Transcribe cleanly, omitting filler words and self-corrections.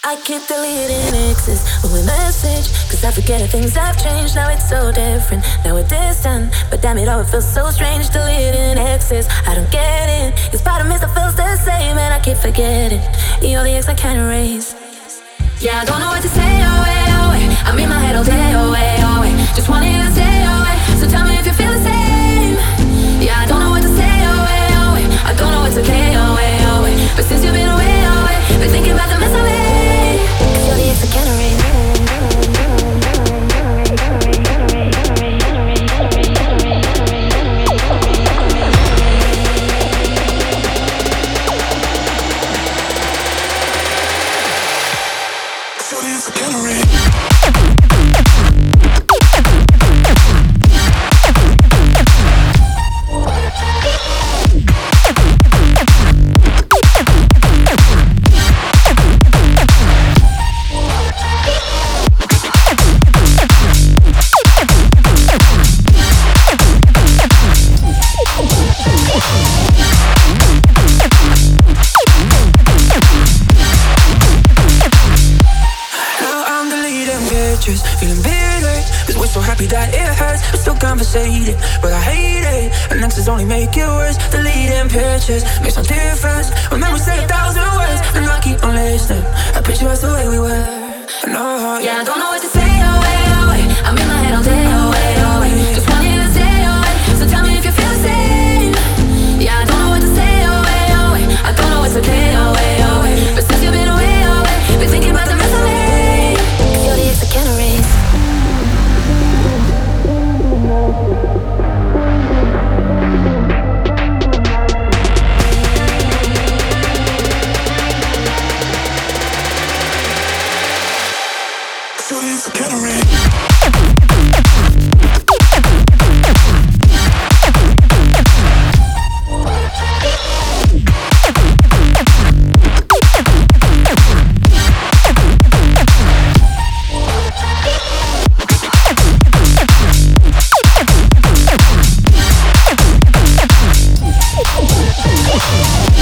I keep deleting exes when we message, cause I forget if things have changed. Now it's so different, now we're distant, but damn it, oh, it feels so strange deleting exes. I don't get it, cause part of me still feels the same, and I keep forgetting you're the ex I can't erase. Yeah, I don't know what to say, oh wait, oh wait. I'm in my head all day, oh wait, oh wait. Just wanted to say, oh wait. So tell me if you feel the same. Yeah, I don't know what to say, oh wait, oh wait. I don't know what's okay, oh wait, oh wait. But since you've been away, oh wait, been thinking about the mess I made. Cause you're the ex I can't erase. Feeling bitter, cause we're so happy that it hurts. We're still conversating, but I hate it. And exes only make it worse. Deleting pictures makes no difference. When memories say 1,000 words, and I keep on listening. I picture us the way we were. No, yeah, I don't know what to say, oh wait, oh wait. I'm in my head all day, oh wait, oh wait. Just wanted to say, oh wait. So tell me if you feel the same. Yeah, I don't know what to say, oh wait, oh wait. I don't know what's okay, oh wait, oh wait. But since you've been away, oh wait, been thinking about the mess I made. Cause you're the ex I can't erase. We'll be right back.